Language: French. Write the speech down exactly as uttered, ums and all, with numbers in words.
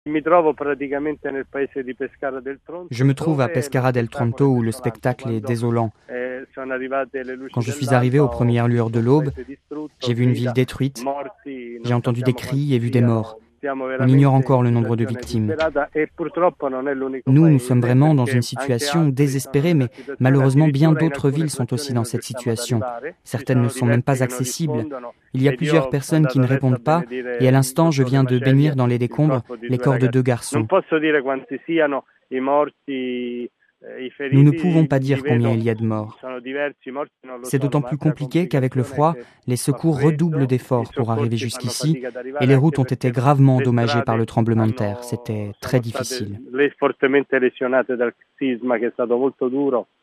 Je me trouve à Pescara del Tronto où le spectacle est désolant. Quand je suis arrivé aux premières lueurs de l'aube, j'ai vu une ville détruite, j'ai entendu des cris et vu des morts. On ignore encore le nombre de victimes. Nous, nous sommes vraiment dans une situation désespérée, mais malheureusement bien d'autres villes sont aussi dans cette situation. Certaines ne sont même pas accessibles. Il y a plusieurs personnes qui ne répondent pas, et à l'instant, je viens de bénir dans les décombres les corps de deux garçons. Nous ne pouvons pas dire combien il y a de morts. C'est d'autant plus compliqué qu'avec le froid, les secours redoublent d'efforts pour arriver jusqu'ici et les routes ont été gravement endommagées par le tremblement de terre. C'était très difficile.